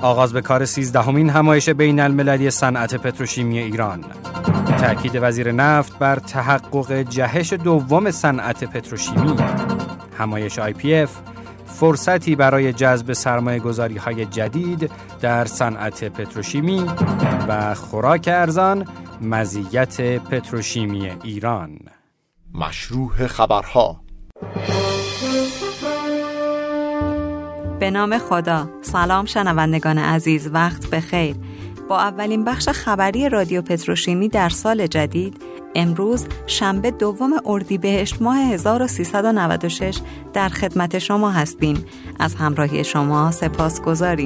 آغاز به کار 13مین همایش بین المللی صنعت پتروشیمی ایران. تأکید وزیر نفت بر تحقق جهش دوم صنعت پتروشیمی. همایش IPF فرصتی برای جذب سرمایه‌گذاری‌های جدید در صنعت پتروشیمی و خوراک ارزان، مزیت پتروشیمی ایران. مشروح خبرها. به نام خدا. سلام شنوندگان عزیز، وقت بخیر. با اولین بخش خبری رادیو پتروشیمی در سال جدید، امروز شنبه 2 اردیبهشت ماه 1396 در خدمت شما هستیم. از همراهی شما سپاسگزاریم.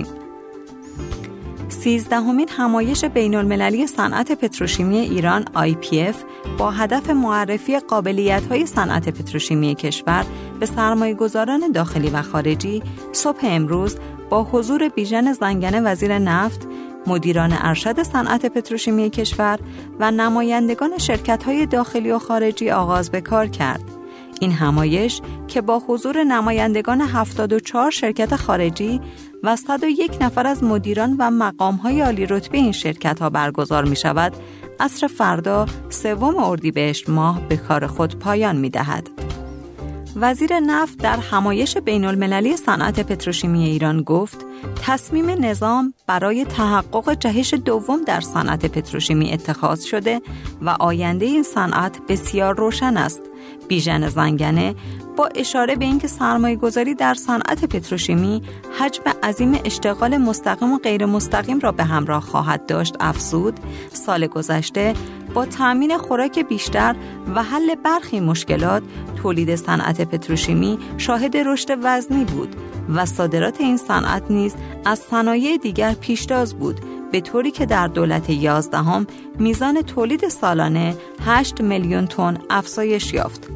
13مین همایش بین المللی صنعت پتروشیمی ایران IPF با هدف معرفی قابلیت‌های صنعت پتروشیمی کشور به سرمایه‌گذاران داخلی و خارجی صبح امروز با حضور بیژن زنگنه وزیر نفت، مدیران ارشد صنعت پتروشیمی کشور و نمایندگان شرکت‌های داخلی و خارجی آغاز به کار کرد. این همایش که با حضور نمایندگان 74 شرکت خارجی و 101 نفر از مدیران و مقام‌های عالی رتبه این شرکت‌ها برگزار می‌شود، عصر فردا 3 اردیبهشت ماه به کار خود پایان می‌دهد. وزیر نفت در همایش بین‌المللی صنعت پتروشیمی ایران گفت تصمیم نظام برای تحقق جهش دوم در صنعت پتروشیمی اتخاذ شده و آینده این صنعت بسیار روشن است. بیژن زنگنه با اشاره به اینکه سرمایه‌گذاری در صنعت پتروشیمی حجم عظیم اشتغال مستقیم و غیر مستقیم را به همراه خواهد داشت افزود سال گذشته با تأمین خوراک بیشتر و حل برخی مشکلات، تولید صنعت پتروشیمی شاهد رشد وزنی بود و صادرات این صنعت نیز از صنایع دیگر پیشتاز بود، به طوری که در دولت 11 میزان تولید سالانه 8 میلیون تن افزایش یافت.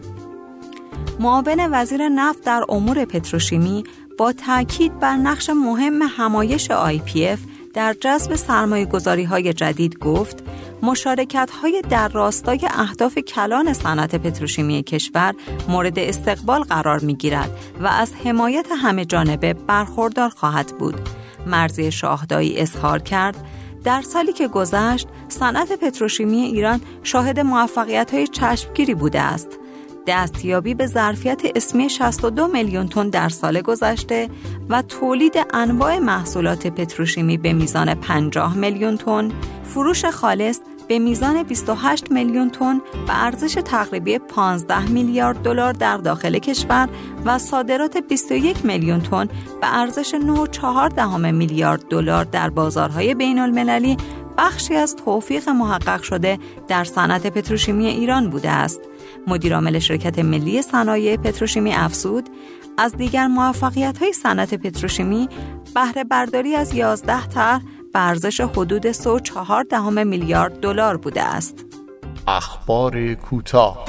معاون وزیر نفت در امور پتروشیمی با تأکید بر نقش مهم همایش IPF در جذب سرمایه‌گذاری‌های جدید گفت مشارکت‌های در راستای اهداف کلان صنعت پتروشیمی کشور مورد استقبال قرار می‌گیرد و از حمایت همه جانبه برخوردار خواهد بود. مرضی شاهدایی اظهار کرد در سالی که گذشت صنعت پتروشیمی ایران شاهد موفقیت‌های چشمگیری بوده است. دستیابی به ظرفیت اسمی 62 میلیون تن در سال گذشته و تولید انواع محصولات پتروشیمی به میزان 50 میلیون تن، فروش خالص به میزان 28 میلیون تن و ارزش تقریبی 15 میلیارد دلار در داخل کشور و صادرات 21 میلیون تن به ارزش 9.4 میلیارد دلار در بازارهای بین المللی بخشی از توفیق محقق شده در صنعت پتروشیمی ایران بوده است. مدیرعامل شرکت ملی صنایع پتروشیمی افزود از دیگر موفقیت‌های صنعت پتروشیمی بهره برداری از 11 طرح به ارزش حدود 3.4 میلیارد دلار بوده است. اخبار کوتاه.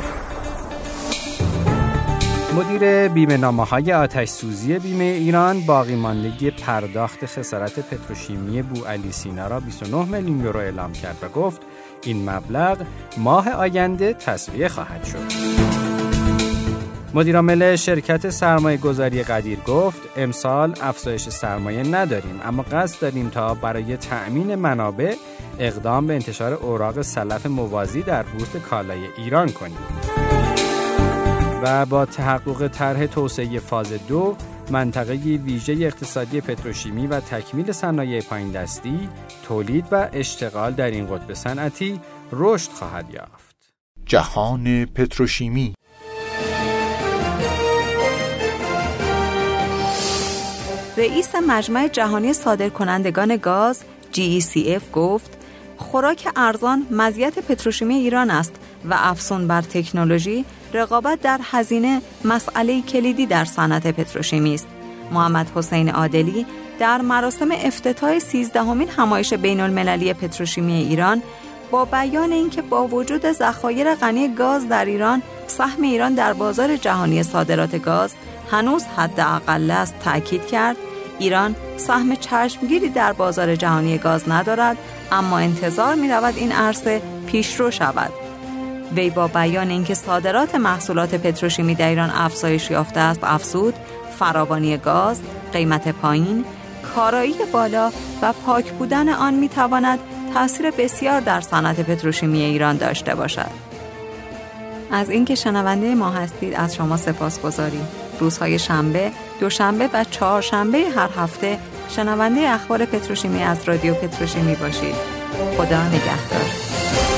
مدیر بیمه‌نامه‌های آتش‌سوزی بیمه ایران باقی ماندگی پرداخت خسارت پتروشیمی بوعلی سینا را 29 میلیون یورو اعلام کرد و گفت این مبلغ ماه آینده تسویه خواهد شد. مدیرعامل شرکت سرمایه‌گذاری قدیر گفت امسال افزایش سرمایه نداریم، اما قصد داریم تا برای تأمین منابع اقدام به انتشار اوراق سلف موازی در بورس کالای ایران کنیم. و با تحقق طرح توسعه فاز 2 منطقه ویژه اقتصادی پتروشیمی و تکمیل صنایع پایین دستی، تولید و اشتغال در این قطب صنعتی رشد خواهد یافت. جهان پتروشیمی. رئیس مجمع جهانی صادرکنندگان گاز GECF گفت خوراک ارزان مزیت پتروشیمی ایران است و افزون بر تکنولوژی، رقابت در هزینه مسئله کلیدی در صنعت پتروشیمی است. محمد حسین عادلی در مراسم افتتاح 13مین همایش بین المللی پتروشیمی ایران با بیان اینکه با وجود ذخایر غنی گاز در ایران، سهم ایران در بازار جهانی صادرات گاز هنوز حداقل است تأکید کرد ایران سهم چشمگیری در بازار جهانی گاز ندارد، اما انتظار می رود این عرصه پیشرو شود. وی با بیان اینکه صادرات محصولات پتروشیمی در ایران افزایش یافته است افزود فراوانی گاز، قیمت پایین، کارایی بالا و پاک بودن آن می‌تواند تأثیر بسیار در صنعت پتروشیمی ایران داشته باشد. از اینکه شنونده ما هستید از شما سپاسگزاریم. روزهای شنبه، دوشنبه و چهارشنبه هر هفته شنونده اخبار پتروشیمی از رادیو پتروشیمی باشید. خدا نگهدار.